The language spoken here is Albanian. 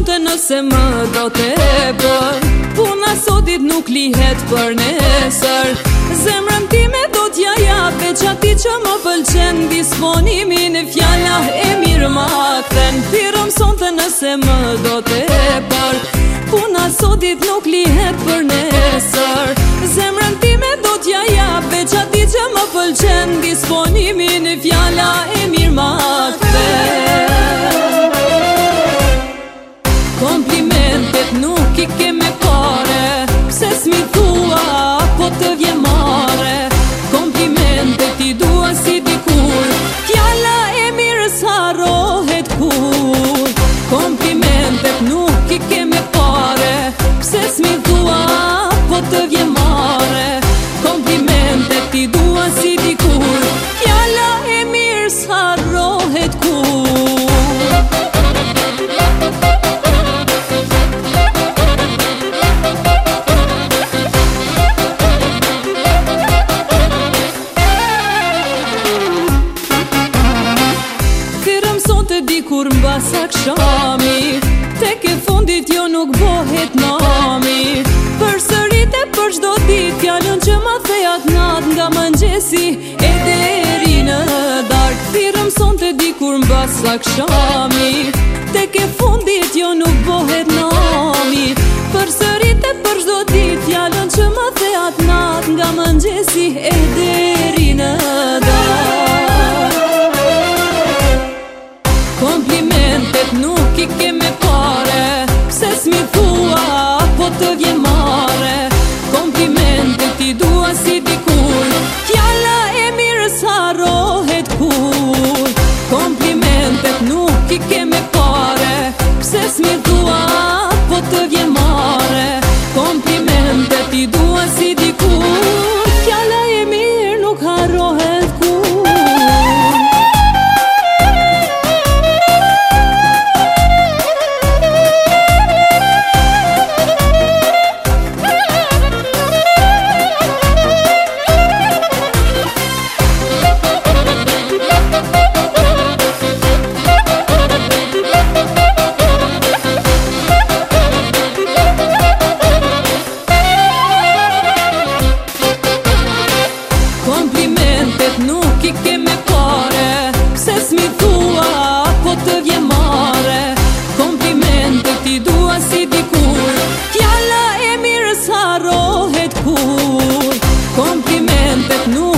sonte nëse më do tepër. Puna sotit nuk lihet për nesër. Zemrën time do t'ja jap veç atij që më pëlqen. Disponimin e fjala e mirë ma kthen. Thirrëm sonte nëse më do tepër. Puna sotit nuk lihet për nesër. Zemrën time do t'ja jap veç atij që më pëlqen. Disponimin e fjala e mirë ma kthen. Komplimentet nuk I ke me pare, pse s'mi thua po të vje mare. Komplimentet I dua si dikur, fjala e mirë s'harrohet kur. Komplimentet nuk I ke me pare, pse s'mi thua po të vje mare. Komplimentet I dua si dikur, fjala e mirë s'harrohet kur. Dikur mbas akshami, tek e fundit jo nuk bohet nami. Përsërit e për çdo dit fjalën që ma thejat nat, nga mëngjesi e deri në dark. Thirrëm sonte dikur mbas akshami, tek e fundit jo nuk bohet nami. Përsërit e për çdo dit fjalën që ma thejat nat, nga mëngjesi e deri në dark. Komplimentet nuk I ke me pare, pse s'mi thua po të vje mare. Komplimentet I dua si dikur, fjala e mirë s'harrohet kur. Komplimentet nuk I ke me pare, pse s'mi thua po të vje mare. Komplimentet I dua si dikur, fjala e mirë nuk harrohet kur. Komplimentet nuk I ke me pare, pse s'mi thua po të vje mare. Komplimentet I dua si dikur, fjala e mirë s'harrohet kur. Komplimentet nuk